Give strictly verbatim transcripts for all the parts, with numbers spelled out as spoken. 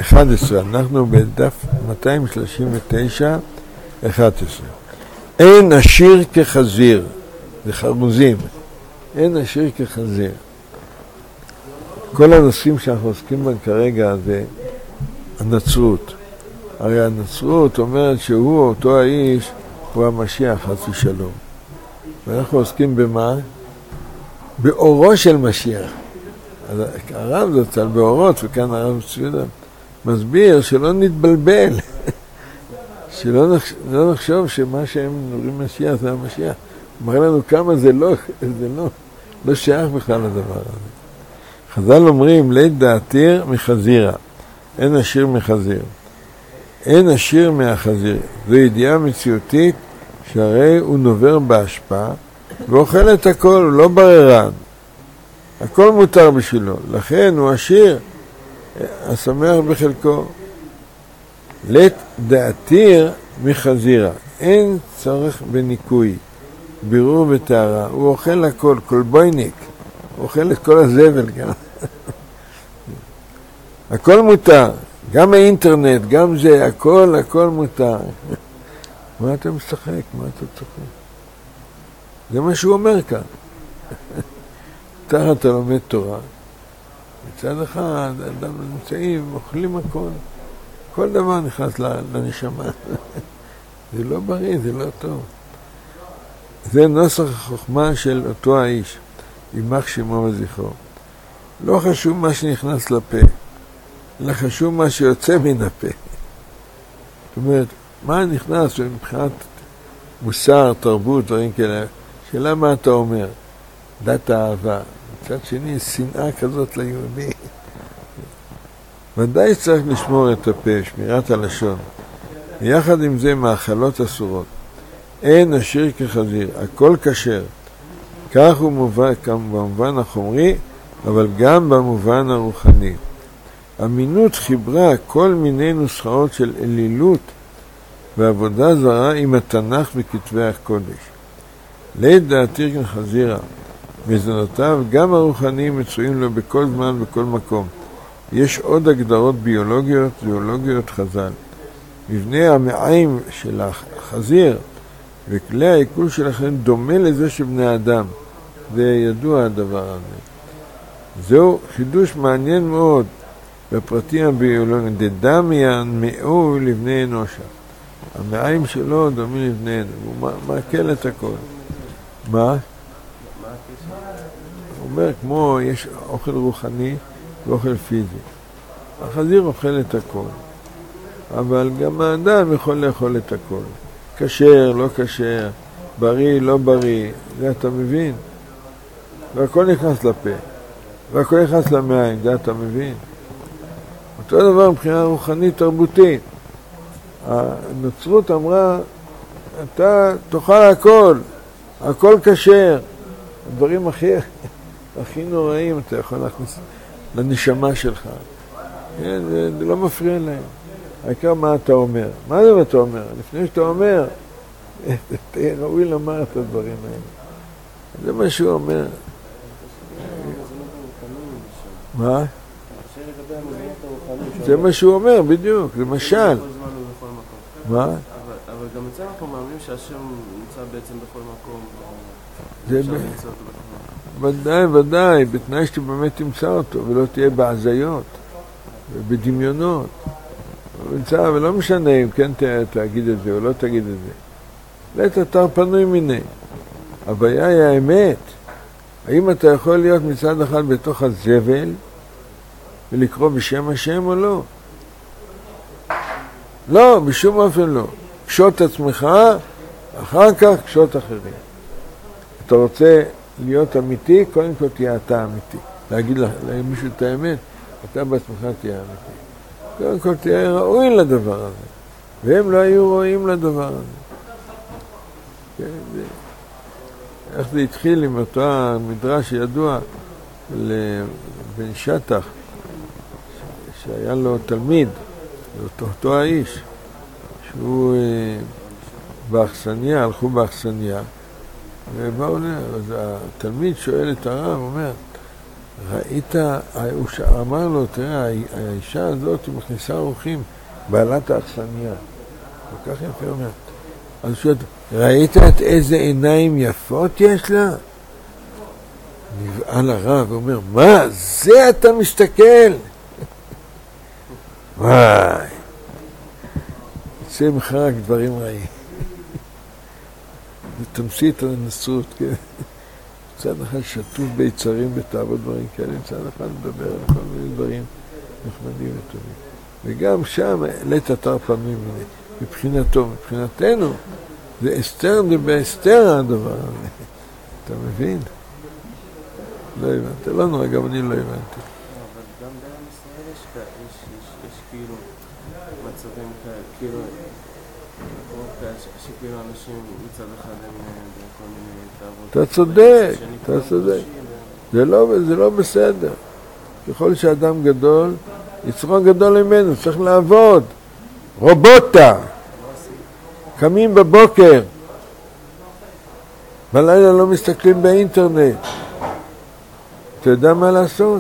אחת עשרה, אנחנו בדף מאתיים שלושים ותשע, אחת עשרה. אין עשיר כחזיר, זה חרוזים, אין עשיר כחזיר. כל הנושאים שאנחנו עוסקים בהם כרגע זה הנצרות. הרי הנצרות אומרת שהוא, אותו האיש, הוא המשיח, חס ושלום. ואנחנו עוסקים במה? באורו של משיח. אז הרב זאת על באורות, וכאן הרב צבידה מסביר שלא נתבלבל, שלא נחשוב, לא נחשוב שמה שהם נוראים משיח זה המשיח. אומר לנו כמה זה לא, זה לא, לא שייך בכלל לדבר הזה. חז"ל אומרים, לית דעתיר מחזירה, אין עשיר מחזיר. אין עשיר מהחזיר. זו ידיעה מציאותית שהרי הוא נובר בהשפעה ואוכל את הכל, הוא לא בררן. הכל מותר בשבילו, לכן הוא עשיר, השמח בחלקו. לית דעתיר מחזירה, אין צורך בניקוי, בירור וטהרה, הוא אוכל הכל, כל בויניק, הוא אוכל את כל הזבל גם. הכל מותר, גם האינטרנט, גם זה, הכל, הכל מותר. מה אתה משחק? מה אתה צוחק? זה מה שהוא אומר כאן. תחת אתה לומד תורה, מצד אחד, אדם נמצאים, אוכלים הכל, כל דבר נכנס לנשמה. זה לא בריא, זה לא טוב. זה נוסח החוכמה של אותו האיש, יימח שמו וזכרו. לא חשוב מה שנכנס לפה, אלא חשוב מה שיוצא מן הפה. זאת אומרת, מה נכנס מבחינת מוסר, תרבות, דברים כאלה, שאלה מה אתה אומר? דת האהבה. מצד שני, שנאה כזאת ליהודי. ודאי צריך לשמור את הפה, שמירת הלשון. ויחד עם זה מאכלות אסורות. אין עשיר כחזיר, הכל כשר. כך הוא מובן במובן החומרי, אבל גם במובן הרוחני. אמינות חיברה כל מיני נוסחאות של אלילות ועבודה זרה עם התנ"ך וכתבי הקודש. לית דעתיר כחזירה, מזונותיו גם הרוחניים מצויים לו בכל זמן ובכל מקום. יש עוד הגדרות ביולוגיות, זואולוגיות חז"ל. מבנה המעיים של החזיר וכלי העיכול שלכם דומה לזה של בני אדם. זה ידוע הדבר הזה. זהו חידוש מעניין מאוד בפרטים הביולוגיים. דדמיין מאו לבני אנושה. המעיים שלו דומים לבני אנושה. הוא מעכל את הכל. מה? הוא אומר, כמו יש אוכל רוחני ואוכל פיזי. החזיר אוכל את הכל. אבל גם האדם יכול לאכול את הכל. כשר, לא כשר, בריא, לא בריא. זה אתה מבין? והכל נכנס לפה. והכל נכנס למעיים. זה אתה מבין? אותו דבר מבחינה רוחנית תרבותית. הנוצרות אמרה, אתה תאכל הכל. הכל כשר. הדברים הכי, הכי נוראים אתה יכול להכניס לנשמה שלך. כן, זה, זה לא מפריע להם. העיקר מה אתה אומר. מה זה אתה אומר? לפני שאתה אומר, תהיה ראוי לומר את הדברים האלה. זה מה שהוא אומר. מה? זה מה שהוא אומר, בדיוק. זה משל. מה? אבל גם אצלנו אנחנו מאמינים שהשם נמצא בעצם בכל מקום. ודאי, ודאי, בתנאי שאתה באמת תמצא אותו, ולא תהיה בעזיות, ובדמיונות. הוא נמצא, ולא משנה אם כן תגיד את זה או לא תגיד את זה. לית אתר פנוי מיני. הבעיה היא האמת. האם אתה יכול להיות מצד אחד בתוך הזבל, ולקרוא בשם השם או לא? לא, בשום אופן לא. קשוט עצמך, אחר כך קשוט אחרים. אתה רוצה להיות אמיתי, קודם כל תהיה אתה אמיתי. להגיד למישהו את האמת, אתה בעצמך תהיה אמיתי. קודם כל תהיה ראוי לדבר הזה. והם לא היו רואים לדבר הזה. כן, זה... איך זה התחיל עם אותו המדרש ידוע לבן שטח, שהיה לו תלמיד, אותו, אותו האיש, שהוא באכסניה, הלכו באכסניה, ובאו לה, אז התלמיד שואל את הרב, אומר, ראית, הוא אמר לו, תראה, האישה הזאת היא מכניסה אורחים, בעלת האכסניה. כל כך יפה אומרת. אז הוא שואל, ראית את איזה עיניים יפות יש לה? נבעל הרב, הוא אומר, מה? זה אתה מסתכל? וואי. יצא ממך רק דברים רעים. זה תמצית הנצרות, כן? מצד אחד שטוף ביצרים ותאוות דברים כאלה, מצד אחד מדבר על כל מיני דברים נחמדים וטובים. וגם שם העלית אתר פנים מבחינתו, מבחינתנו, זה אסתר ובאסתר הדבר הזה. אתה מבין? לא הבנתי, לא נורא, גם אני לא הבנתי. אבל גם בעם ישראל יש כאילו מצבים כאלה, כאילו, שכאילו אנשים מצד אחד הם בכל מיני תאוות. אתה צודק, אתה צודק. זה לא בסדר. ככל שאדם גדול, יצרו גדול ממנו, צריך לעבוד. רובוטה. קמים בבוקר. בלילה לא מסתכלים באינטרנט. אתה יודע מה לעשות?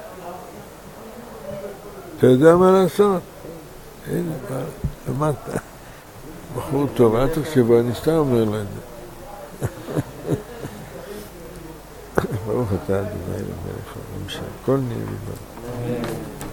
אתה יודע מה לעשות? הנה, למדת. בחור טוב, אל תחשבו, אני סתם אומר לו את זה. ברוך אתה, אדוני אלוהינו מלך העולם, שהכל נהיה בדברו.